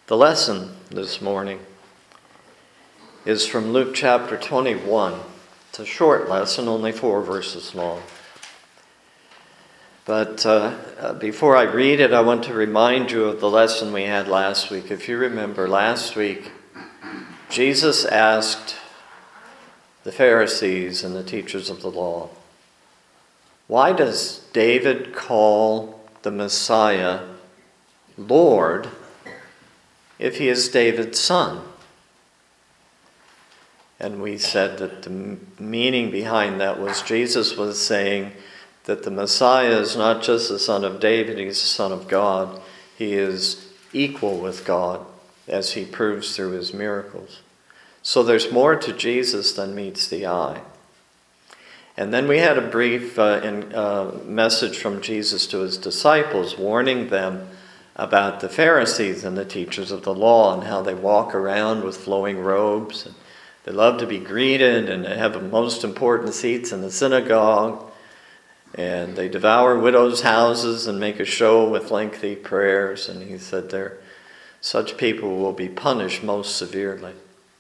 The lesson this morning is from Luke chapter 21. It's a short lesson, only 4 verses long. But before I read it, I want to remind you of the lesson we had last week. If you remember, last week, Jesus asked the Pharisees and the teachers of the law, why does David call the Messiah Lord if he is David's son? And we said that the meaning behind that was Jesus was saying that the Messiah is not just the son of David, he's the son of God. He is equal with God, as he proves through his miracles. So there's more to Jesus than meets the eye. And then we had a brief message from Jesus to his disciples, warning them about the Pharisees and the teachers of the law and how they walk around with flowing robes. And they love to be greeted and they have the most important seats in the synagogue. And they devour widows' houses and make a show with lengthy prayers. And he said such people will be punished most severely.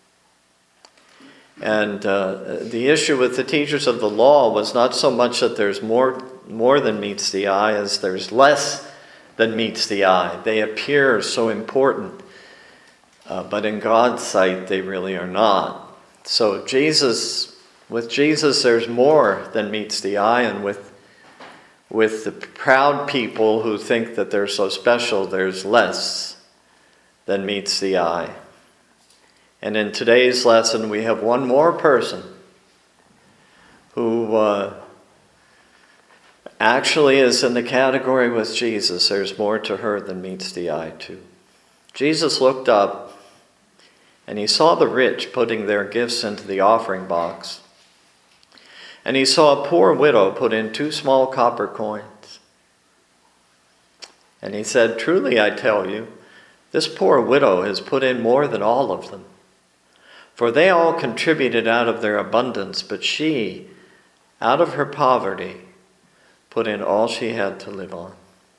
And the issue with the teachers of the law was not so much that there's more than meets the eye as there's less than meets the eye. They appear so important, but in God's sight they really are not. So with Jesus there's more than meets the eye, and with the proud people who think that they're so special, there's less than meets the eye. And in today's lesson, we have one more person who actually is in the category with Jesus. There's more to her than meets the eye, too. Jesus looked up, and he saw the rich putting their gifts into the offering box. And he saw a poor widow put in 2 small copper coins. And he said, truly I tell you, this poor widow has put in more than all of them. For they all contributed out of their abundance, but she, out of her poverty, put in all she had to live on.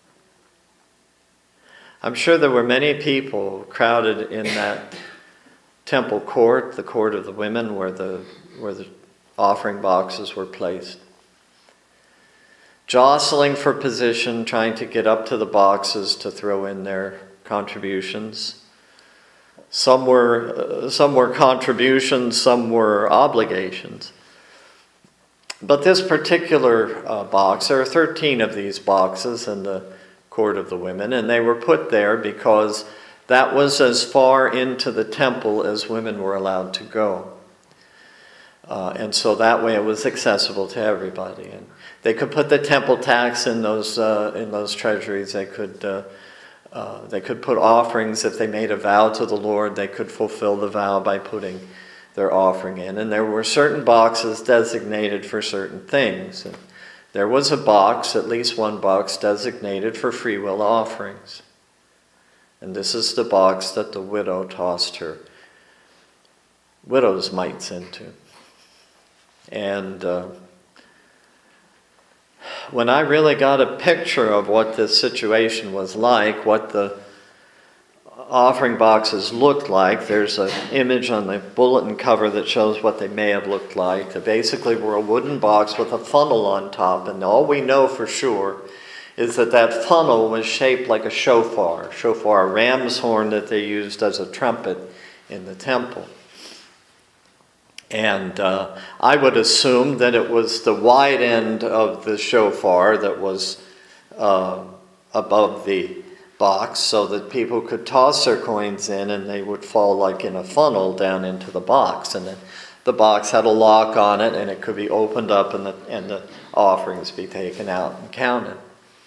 I'm sure there were many people crowded in that temple court, the court of the women, where the offering boxes were placed, jostling for position, trying to get up to the boxes to throw in their contributions. Some were contributions, some were obligations. But this particular box, there are 13 of these boxes in the court of the women, and they were put there because that was as far into the temple as women were allowed to go. And so that way it was accessible to everybody. And they could put the temple tax in those treasuries. They could put offerings if they made a vow to the Lord. They could fulfill the vow by putting their offering in. And there were certain boxes designated for certain things. And there was a box, at least one box, designated for free will offerings. And this is the box that the widow tossed her widow's mites into. And when I really got a picture of what this situation was like, what the offering boxes looked like, there's an image on the bulletin cover that shows what they may have looked like. They basically were a wooden box with a funnel on top, and all we know for sure is that funnel was shaped like a shofar, a ram's horn that they used as a trumpet in the temple. And I would assume that it was the wide end of the shofar that was above the box so that people could toss their coins in and they would fall like in a funnel down into the box. And then the box had a lock on it and it could be opened up and the offerings be taken out and counted.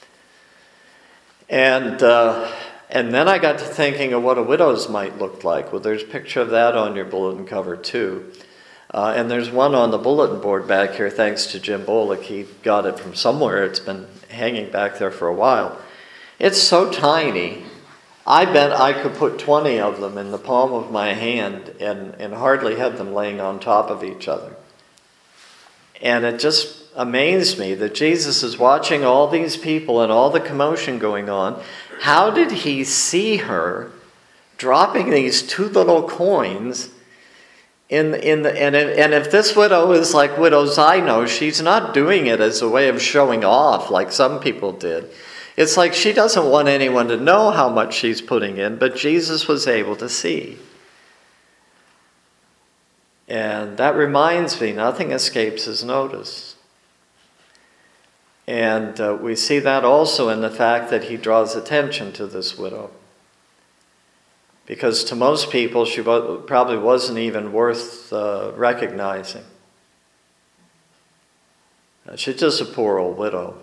And then I got to thinking of what a widow's mite looked like. Well, there's a picture of that on your bulletin cover too. And there's one on the bulletin board back here, thanks to Jim Bullock. He got it from somewhere. It's been hanging back there for a while. It's so tiny. I bet I could put 20 of them in the palm of my hand and hardly have them laying on top of each other. And it just amazed me that Jesus is watching all these people and all the commotion going on. How did he see her dropping these 2 little coins and if this widow is like widows I know, she's not doing it as a way of showing off like some people did. It's like she doesn't want anyone to know how much she's putting in, but Jesus was able to see. And that reminds me, nothing escapes his notice. And we see that also in the fact that he draws attention to this widow. Because to most people, she probably wasn't even worth recognizing. She's just a poor old widow.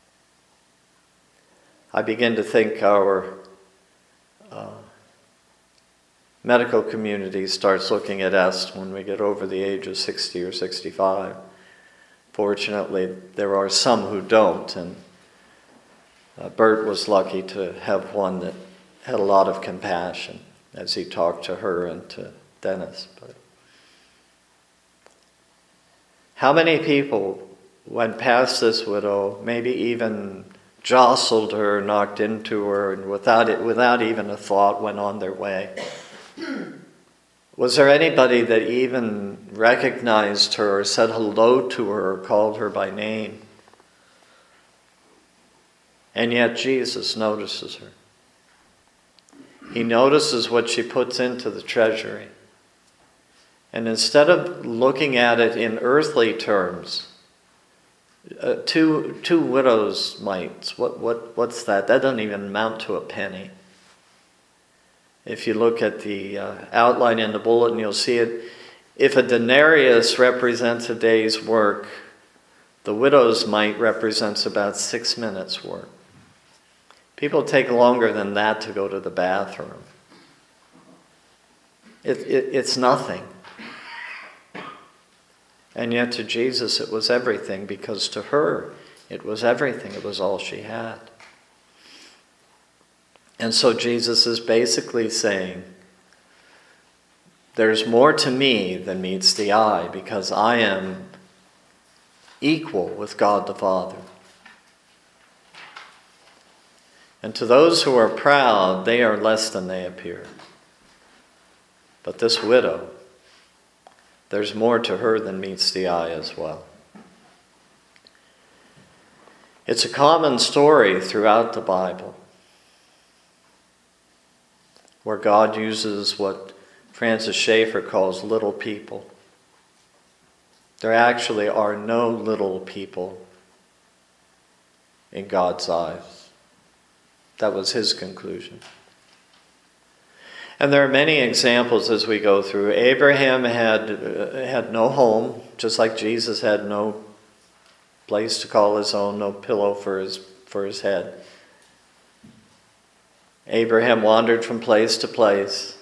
I begin to think our medical community starts looking at us when we get over the age of 60 or 65. Fortunately, there are some who don't, and Bert was lucky to have one that had a lot of compassion as he talked to her and to Dennis. But how many people went past this widow, maybe even jostled her, knocked into her, and without even a thought went on their way? Was there anybody that even recognized her or said hello to her or called her by name? And yet Jesus notices her. He notices what she puts into the treasury. And instead of looking at it in earthly terms, two widows' mites, what's that? That doesn't even amount to a penny. If you look at the outline in the bulletin, you'll see it. If a denarius represents a day's work, the widow's mite represents about 6 minutes' work. People take longer than that to go to the bathroom. It's nothing. And yet to Jesus it was everything, because to her it was everything. It was all she had. And so Jesus is basically saying, there's more to me than meets the eye, because I am equal with God the Father. And to those who are proud, they are less than they appear. But this widow, there's more to her than meets the eye as well. It's a common story throughout the Bible, where God uses what Francis Schaeffer calls little people. There actually are no little people in God's eyes. That was his conclusion. And there are many examples as we go through. Abraham had no home, just like Jesus had no place to call his own, no pillow for his head. Abraham wandered from place to place,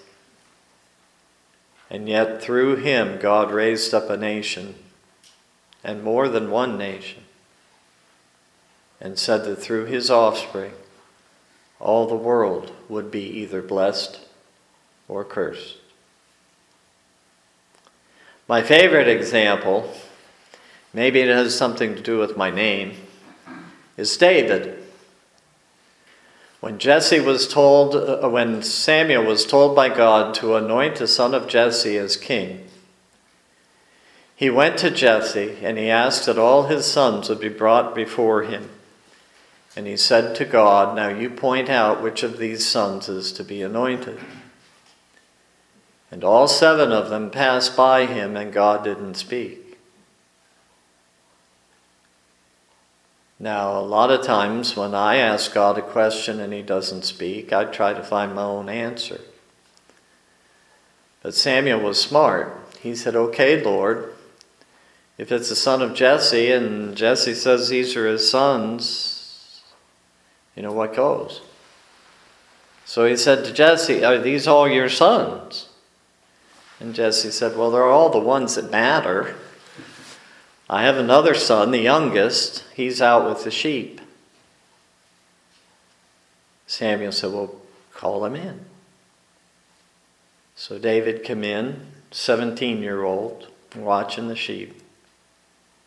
and yet through him God raised up a nation, and more than one nation, and said that through his offspring all the world would be either blessed or cursed. My favorite example, maybe it has something to do with my name, is David. When Samuel was told by God to anoint the son of Jesse as king, he went to Jesse and he asked that all his sons would be brought before him. And he said to God, now you point out which of these sons is to be anointed. And all 7 of them passed by him, and God didn't speak. Now, a lot of times when I ask God a question and he doesn't speak, I try to find my own answer. But Samuel was smart. He said, okay, Lord, if it's the son of Jesse and Jesse says these are his sons, you know what goes. So he said to Jesse, are these all your sons? And Jesse said, well, they're all the ones that matter. I have another son, the youngest. He's out with the sheep. Samuel said, well, call him in. So David came in, 17-year-old, watching the sheep.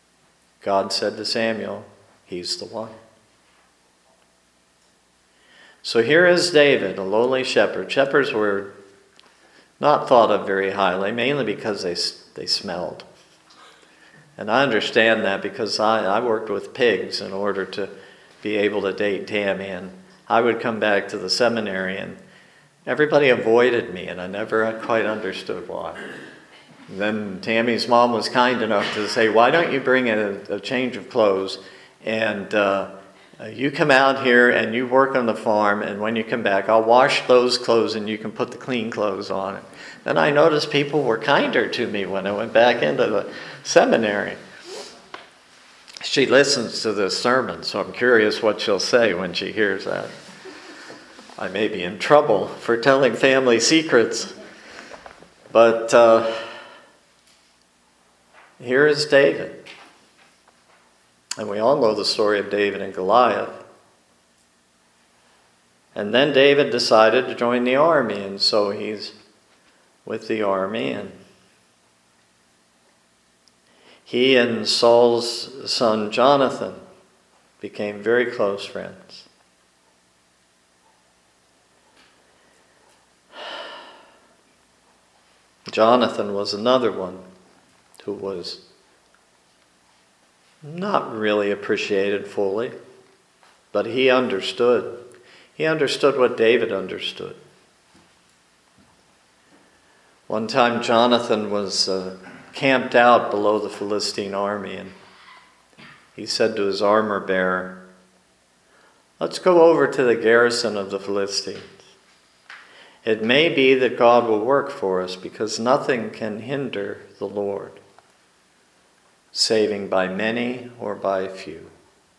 God said to Samuel, he's the one. So here is David, a lowly shepherd. Shepherds were not thought of very highly, mainly because they smelled. And I understand that because I worked with pigs in order to be able to date Tammy. And I would come back to the seminary and everybody avoided me, and I never quite understood why. And then Tammy's mom was kind enough to say, why don't you bring a change of clothes and you come out here and you work on the farm, and when you come back, I'll wash those clothes and you can put the clean clothes on. Then I noticed people were kinder to me when I went back into the seminary. She listens to this sermon, so I'm curious what she'll say when she hears that. I may be in trouble for telling family secrets, but here is David. And we all know the story of David and Goliath. And then David decided to join the army, and so he's with the army, and he and Saul's son Jonathan became very close friends. Jonathan was another one who was not really appreciated fully, but he understood. He understood what David understood. One time Jonathan was camped out below the Philistine army, and he said to his armor bearer, let's go over to the garrison of the Philistines. It may be that God will work for us, because nothing can hinder the Lord, saving by many or by few.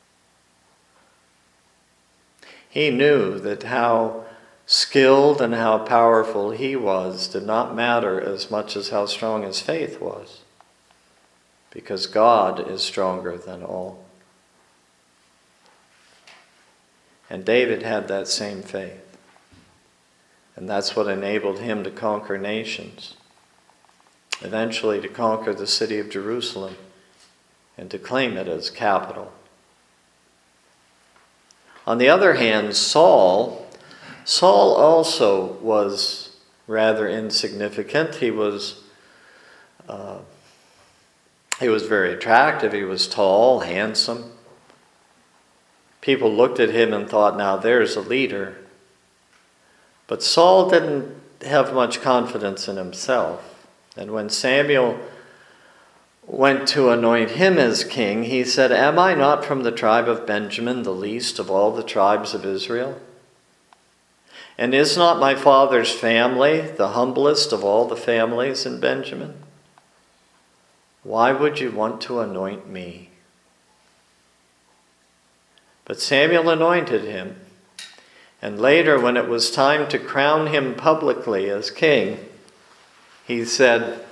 He knew that how skilled and how powerful he was did not matter as much as how strong his faith was, because God is stronger than all. And David had that same faith, and that's what enabled him to conquer nations, eventually to conquer the city of Jerusalem and to claim it as capital. On the other hand, Saul also was rather insignificant. He was very attractive. He was tall, handsome. People looked at him and thought, now there's a leader. But Saul didn't have much confidence in himself. And when Samuel went to anoint him as king, he said, am I not from the tribe of Benjamin, the least of all the tribes of Israel? And is not my father's family the humblest of all the families in Benjamin? Why would you want to anoint me? But Samuel anointed him. And later, when it was time to crown him publicly as king, he said,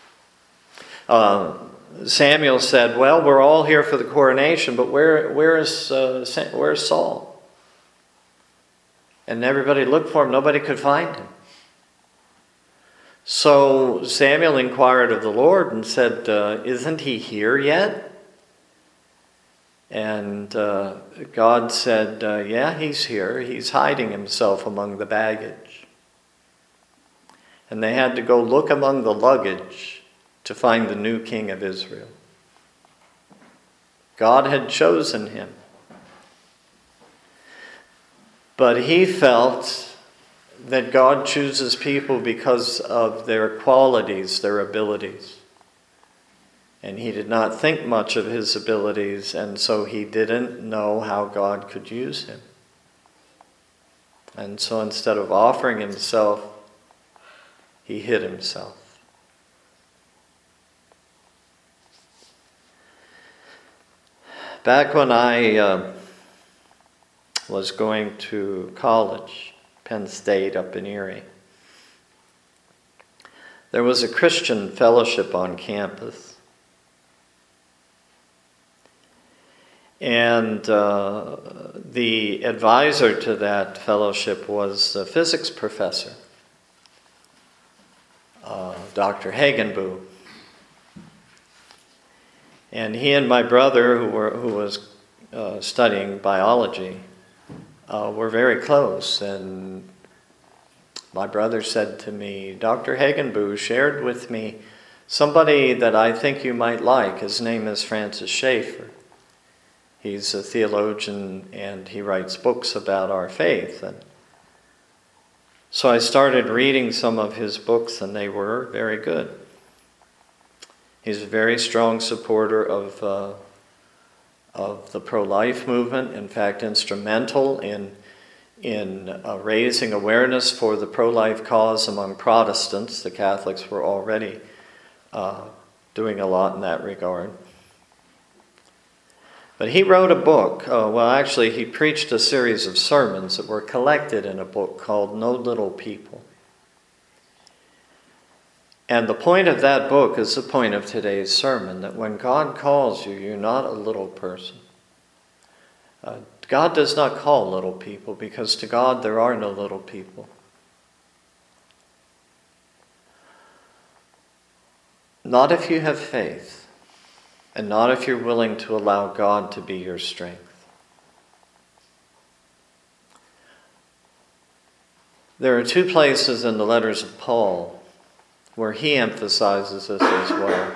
Samuel said, well, we're all here for the coronation, but where's Saul? And everybody looked for him. Nobody could find him. So Samuel inquired of the Lord and said, isn't he here yet? And God said, yeah, he's here. He's hiding himself among the baggage. And they had to go look among the luggage to find the new king of Israel. God had chosen him. But he felt that God chooses people because of their qualities, their abilities. And he did not think much of his abilities, and so he didn't know how God could use him. And so instead of offering himself, he hid himself. Back when I was going to college, Penn State up in Erie, there was a Christian fellowship on campus. And the advisor to that fellowship was a physics professor, Dr. Hagenbu. And he and my brother, who was studying biology, were very close. And my brother said to me, Dr. Hagenbu shared with me somebody that I think you might like. His name is Francis Schaeffer. He's a theologian and he writes books about our faith. And so I started reading some of his books and they were very good. He's a very strong supporter of the pro-life movement, in fact instrumental in raising awareness for the pro-life cause among Protestants. The Catholics were already doing a lot in that regard. But he wrote a book, actually he preached a series of sermons that were collected in a book called No Little People. And the point of that book is the point of today's sermon, that when God calls you, you're not a little person. God does not call little people, because to God there are no little people. Not if you have faith. And not if you're willing to allow God to be your strength. There are two places in the letters of Paul where he emphasizes this as well.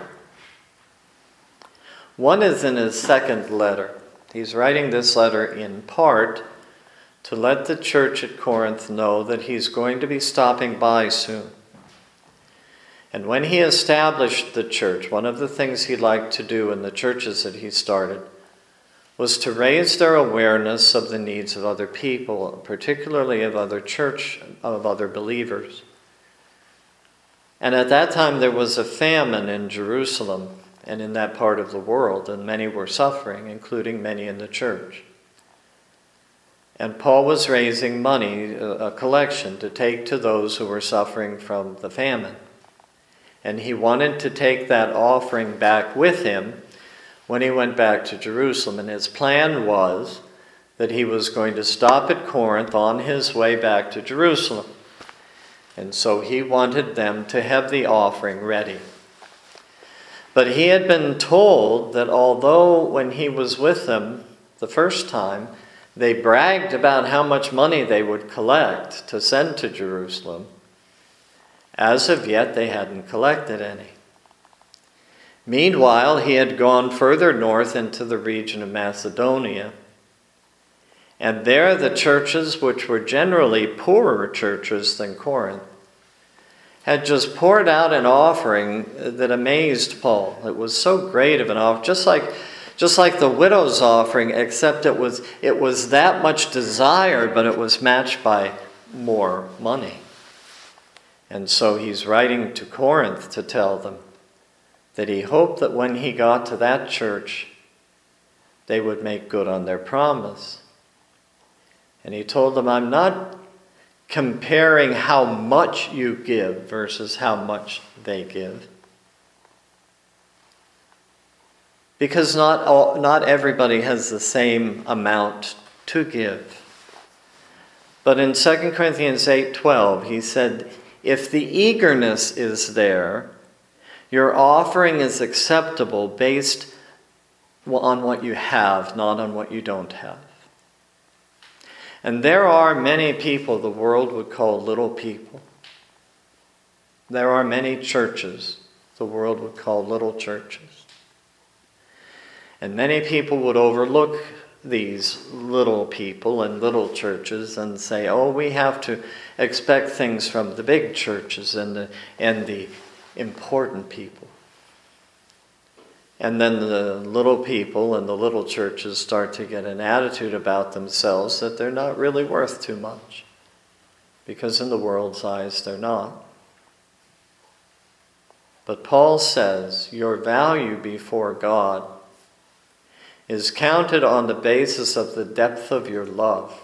One is in his second letter. He's writing this letter in part to let the church at Corinth know that he's going to be stopping by soon. And when he established the church, one of the things he liked to do in the churches that he started was to raise their awareness of the needs of other people, particularly of other believers. And at that time there was a famine in Jerusalem and in that part of the world, and many were suffering, including many in the church. And Paul was raising money, a collection, to take to those who were suffering from the famine. And he wanted to take that offering back with him when he went back to Jerusalem. And his plan was that he was going to stop at Corinth on his way back to Jerusalem. And so he wanted them to have the offering ready. But he had been told that although when he was with them the first time, they bragged about how much money they would collect to send to Jerusalem, as of yet, they hadn't collected any. Meanwhile, he had gone further north into the region of Macedonia. And there the churches, which were generally poorer churches than Corinth, had just poured out an offering that amazed Paul. It was so great of an offering, just like the widow's offering, except it was that much desired, but it was matched by more money. And so he's writing to Corinth to tell them that he hoped that when he got to that church, they would make good on their promise. And he told them, I'm not comparing how much you give versus how much they give. Because not everybody has the same amount to give. But in 2 Corinthians 8:12, he said, if the eagerness is there, your offering is acceptable based on what you have, not on what you don't have. And there are many people the world would call little people. There are many churches the world would call little churches. And many people would overlook these little people and little churches and say, oh, we have to expect things from the big churches and the important people. And then the little people and the little churches start to get an attitude about themselves that they're not really worth too much, because in the world's eyes they're not. But Paul says your value before God is counted on the basis of the depth of your love,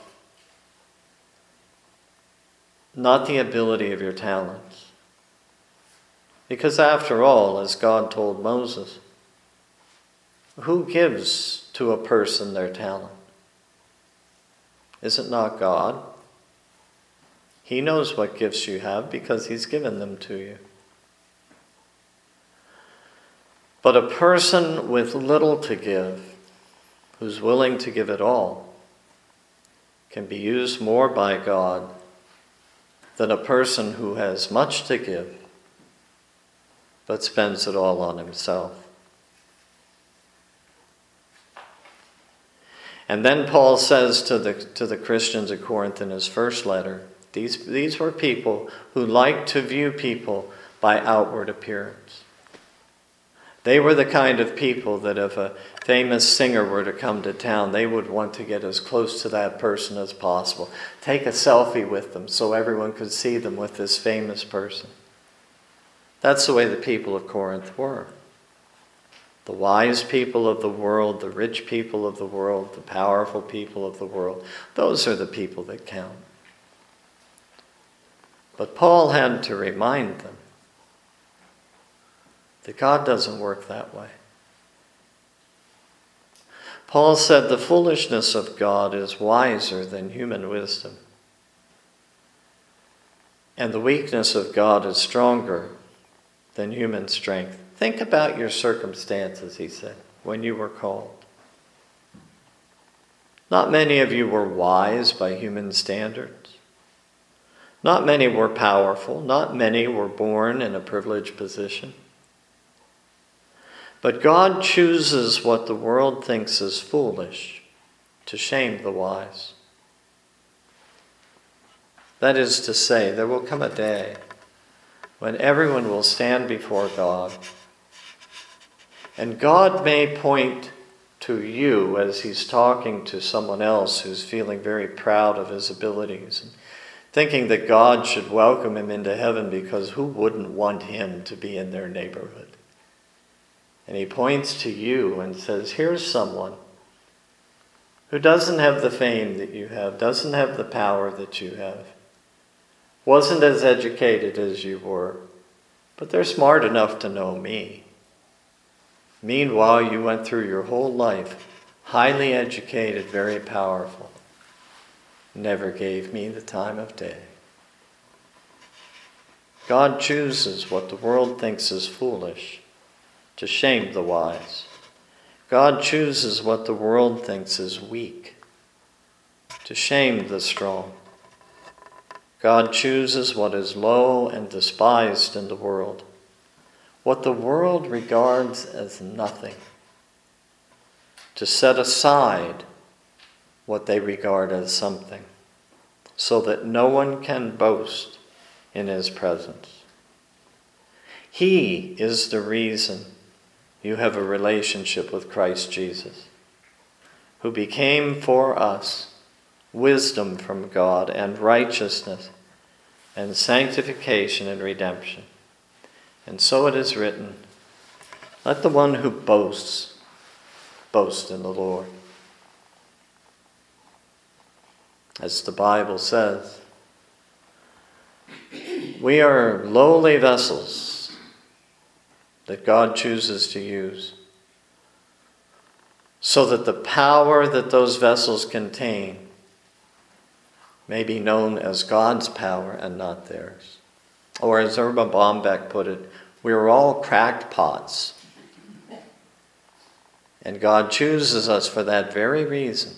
not the ability of your talents. Because after all, as God told Moses, who gives to a person their talent? Is it not God? He knows what gifts you have because he's given them to you. But a person with little to give, who's willing to give it all, can be used more by God than a person who has much to give but spends it all on himself. And then Paul says to the Christians at Corinth in his first letter, these were people who liked to view people by outward appearance. They were the kind of people that if a famous singer were to come to town, they would want to get as close to that person as possible. Take a selfie with them so everyone could see them with this famous person. That's the way the people of Corinth were. The wise people of the world, the rich people of the world, the powerful people of the world, those are the people that count. But Paul had to remind them that God doesn't work that way. Paul said the foolishness of God is wiser than human wisdom, and the weakness of God is stronger than human strength. Think about your circumstances, he said, when you were called. Not many of you were wise by human standards. Not many were powerful. Not many were born in a privileged position. But God chooses what the world thinks is foolish to shame the wise. That is to say, there will come a day when everyone will stand before God, and God may point to you as he's talking to someone else who's feeling very proud of his abilities and thinking that God should welcome him into heaven because who wouldn't want him to be in their neighborhood? And he points to you and says, here's someone who doesn't have the fame that you have, doesn't have the power that you have, wasn't as educated as you were, but they're smart enough to know me. Meanwhile, you went through your whole life, highly educated, very powerful, never gave me the time of day. God chooses what the world thinks is foolish to shame the wise. God chooses what the world thinks is weak to shame the strong. God chooses what is low and despised in the world, what the world regards as nothing, to set aside what they regard as something, so that no one can boast in his presence. He is the reason you have a relationship with Christ Jesus, who became for us wisdom from God and righteousness and sanctification and redemption. And so it is written, let the one who boasts, boast in the Lord. As the Bible says, we are lowly vessels that God chooses to use so that the power that those vessels contain may be known as God's power and not theirs. Or as Erma Bombeck put it, we are all cracked pots. And God chooses us for that very reason,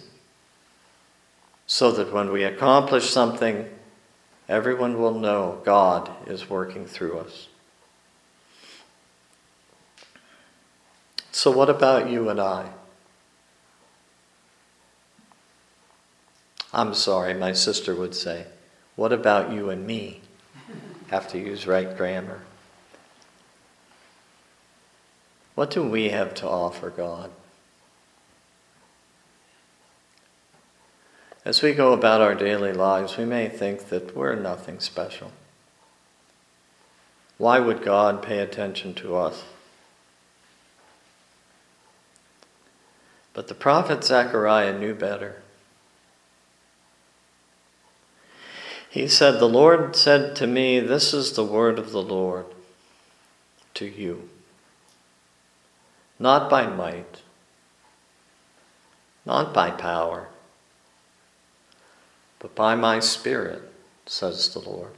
so that when we accomplish something, everyone will know God is working through us. So what about you and I? I'm sorry, my sister would say, what about you and me? Have to use right grammar. What do we have to offer God? As we go about our daily lives, we may think that we're nothing special. Why would God pay attention to us? But the prophet Zechariah knew better. He said, the Lord said to me, this is the word of the Lord to you. Not by might, not by power, but by my Spirit, says the Lord.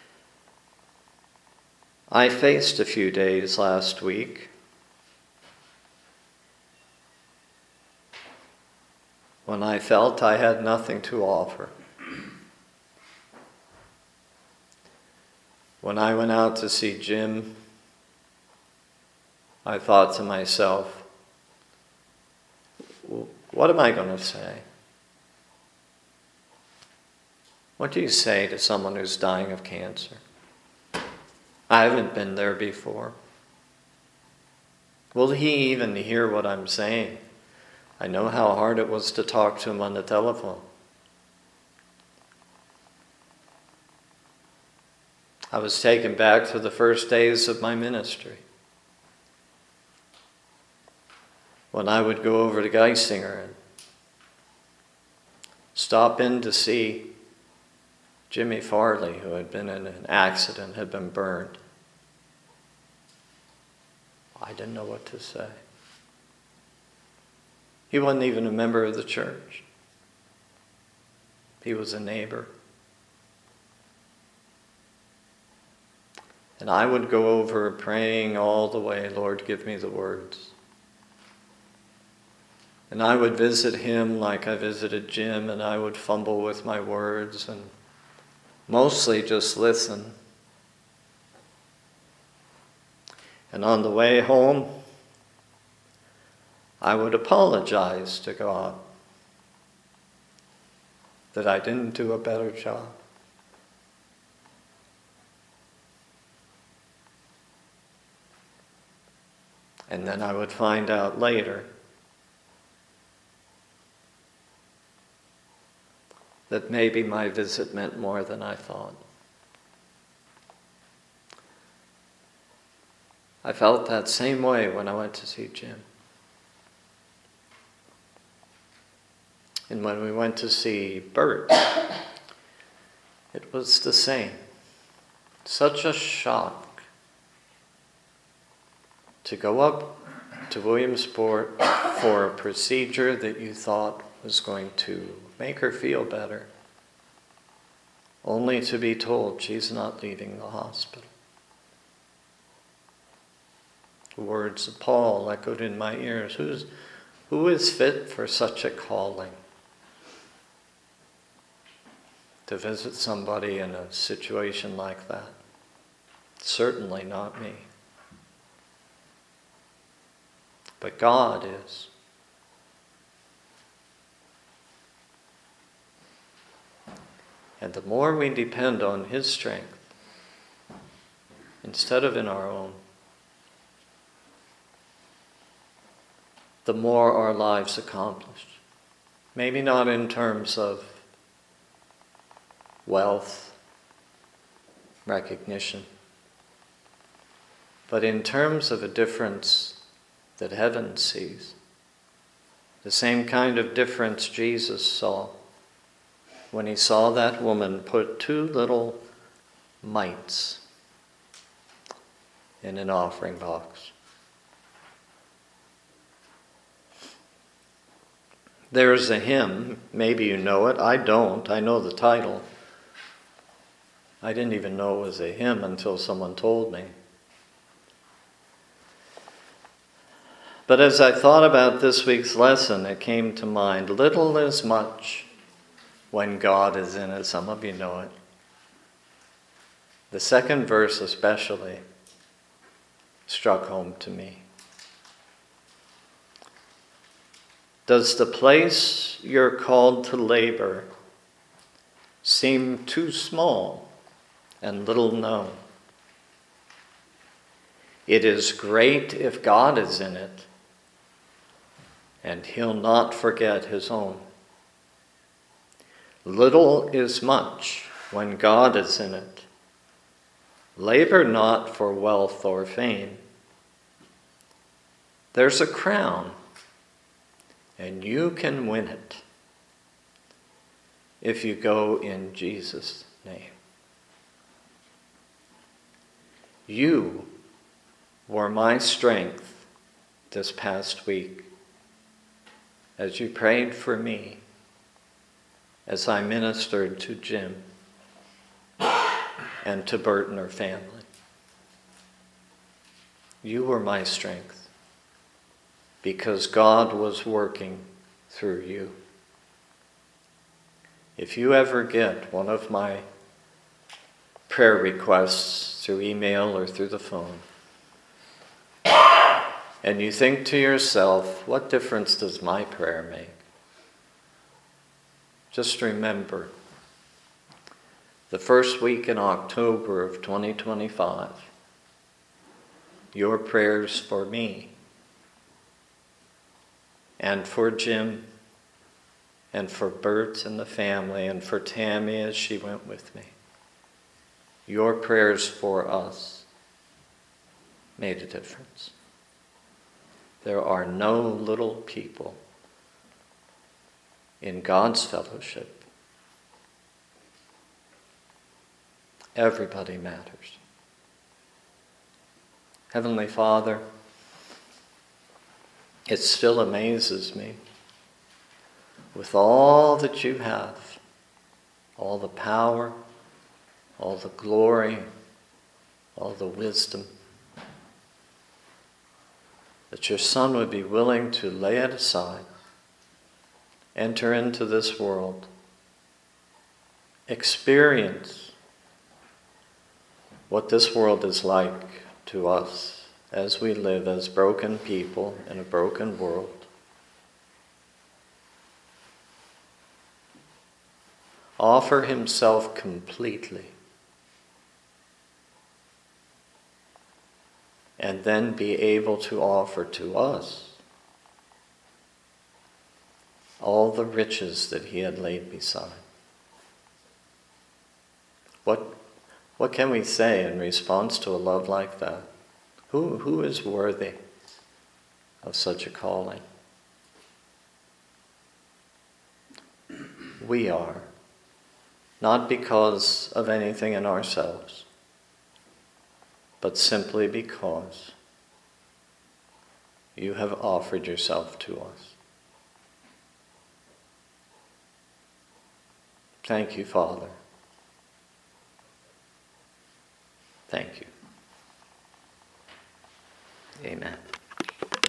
I faced a few days last week when I felt I had nothing to offer. When I went out to see Jim, I thought to myself, what am I going to say? What do you say to someone who's dying of cancer? I haven't been there before. Will he even hear what I'm saying? I know how hard it was to talk to him on the telephone. I was taken back to the first days of my ministry, when I would go over to Geisinger and stop in to see Jimmy Farley, who had been in an accident, had been burned. I didn't know what to say. He wasn't even a member of the church. He was a neighbor. And I would go over praying all the way, Lord, give me the words. And I would visit him like I visited Jim, and I would fumble with my words and mostly just listen. And on the way home, I would apologize to God that I didn't do a better job. And then I would find out later that maybe my visit meant more than I thought. I felt that same way when I went to see Jim. And when we went to see Bert, it was the same. Such a shock to go up to Williamsport for a procedure that you thought was going to make her feel better, only to be told she's not leaving the hospital. The words of Paul echoed in my ears. Who is fit for such a calling? To visit somebody in a situation like that? Certainly not me. But God is. And the more we depend on His strength, instead of in our own, the more our lives accomplish. Maybe not in terms of wealth, recognition, but in terms of a difference that heaven sees. The same kind of difference Jesus saw when he saw that woman put 2 little mites in an offering box. There's a hymn, maybe you know it, I don't, I know the title. I didn't even know it was a hymn until someone told me. But as I thought about this week's lesson, it came to mind, little is much when God is in it. Some of you know it. The second verse especially struck home to me. Does the place you're called to labor seem too small and little known? It is great if God is in it, and He'll not forget His own. Little is much when God is in it. Labor not for wealth or fame. There's a crown, and you can win it if you go in Jesus' name. You were my strength this past week as you prayed for me, as I ministered to Jim and to Bert and her family. You were my strength because God was working through you. If you ever get one of my prayer requests through email or through the phone, and you think to yourself, what difference does my prayer make? Just remember, the first week in October of 2025, your prayers for me and for Jim and for Bert and the family and for Tammy as she went with me, your prayers for us made a difference. There are no little people in God's fellowship. Everybody matters. Heavenly Father, it still amazes me with all that you have, all the power, all the glory, all the wisdom, that your Son would be willing to lay it aside, enter into this world, experience what this world is like to us as we live as broken people in a broken world. Offer himself completely, and then be able to offer to us all the riches that he had laid beside. What can we say in response to a love like that? Who is worthy of such a calling? We are, not because of anything in ourselves, but simply because you have offered yourself to us. Thank you, Father. Thank you. Amen.